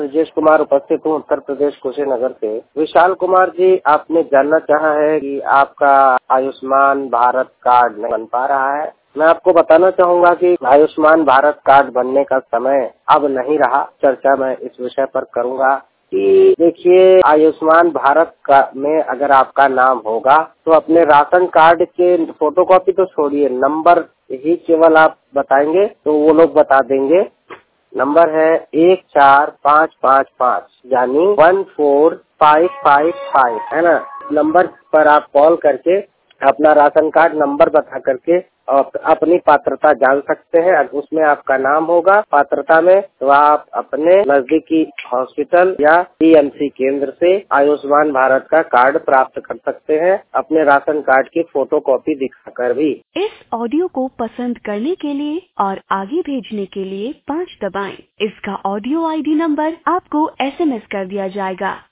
ब्रजेश कुमार उपस्थित हूँ उत्तर प्रदेश कुशीनगर से। विशाल कुमार जी, आपने जानना चाहा है कि आपका आयुष्मान भारत कार्ड नहीं बन पा रहा है। मैं आपको बताना चाहूँगा कि आयुष्मान भारत कार्ड बनने का समय अब नहीं रहा। चर्चा मैं इस विषय पर करूँगा कि देखिए, आयुष्मान भारत का में अगर आपका नाम होगा तो अपने राशन कार्ड के फोटोकॉपी तो छोड़िए, नंबर ही केवल आप बताएंगे तो वो लोग बता देंगे। नंबर है 14555 यानी 14555 है ना। नंबर पर आप कॉल करके अपना राशन कार्ड नंबर बता करके अपनी पात्रता जान सकते हैं। अगर उसमें आपका नाम होगा पात्रता में तो आप अपने नजदीकी हॉस्पिटल या पीएमसी केंद्र से आयुष्मान भारत का कार्ड प्राप्त कर सकते हैं, अपने राशन कार्ड की फोटोकॉपी दिखाकर भी। इस ऑडियो को पसंद करने के लिए और आगे भेजने के लिए 5 दबाएं। इसका ऑडियो आईडी नंबर आपको SMS कर दिया जाएगा।